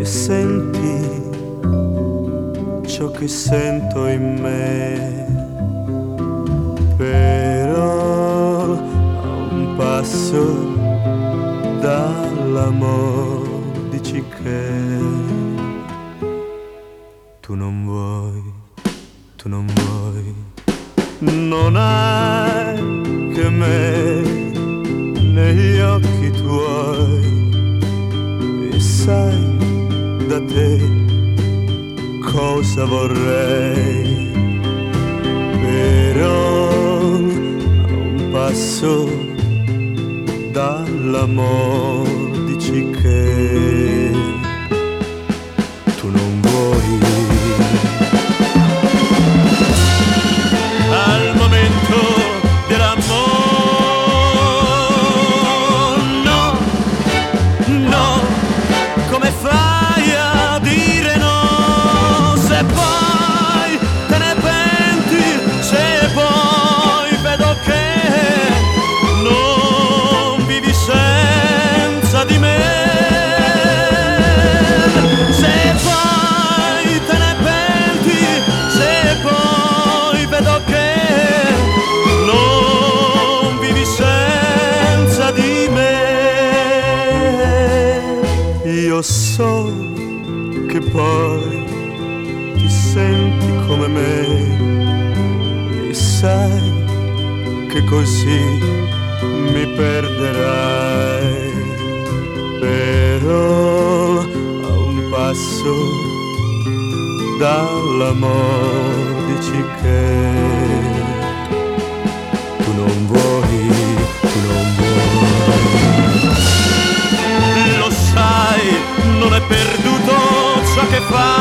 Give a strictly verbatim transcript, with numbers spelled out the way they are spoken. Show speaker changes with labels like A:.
A: senti ciò che sento in me, però a un passo dall'amor dici che tu non vuoi, tu non vuoi, non hai che me negli occhi tuoi, e sai da te cosa vorrei, però a un passo dall'amor dici che tu non vuoi. Al momento dell'amor, no, no, come fai a dire no? Se poi te ne penti, se poi vedo che non vivi senza di me, se poi te ne penti, se poi vedo che non vivi senza di me. Io so che poi ti senti come me e sai che così mi perderai, però a un passo dall'amor dici che tu non vuoi, tu non vuoi. Lo sai, non è perduto ciò che fai.